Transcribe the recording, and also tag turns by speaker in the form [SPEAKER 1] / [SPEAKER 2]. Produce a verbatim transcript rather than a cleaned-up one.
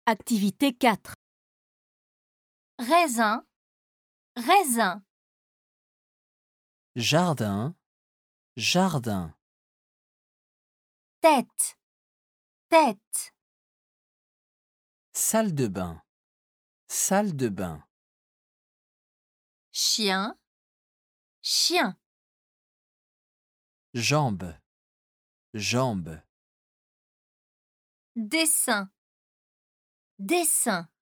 [SPEAKER 1] Activité quatre.
[SPEAKER 2] Raisin, raisin.
[SPEAKER 3] Jardin, jardin.
[SPEAKER 2] Tête, tête.
[SPEAKER 3] Salle de bain, salle de bain.
[SPEAKER 2] Chien, chien.
[SPEAKER 3] Jambes, jambes.
[SPEAKER 2] Dessin, dessin.